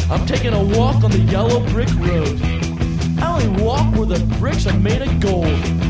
I'm taking a walk on the yellow brick road. I only walk where the bricks are made of gold.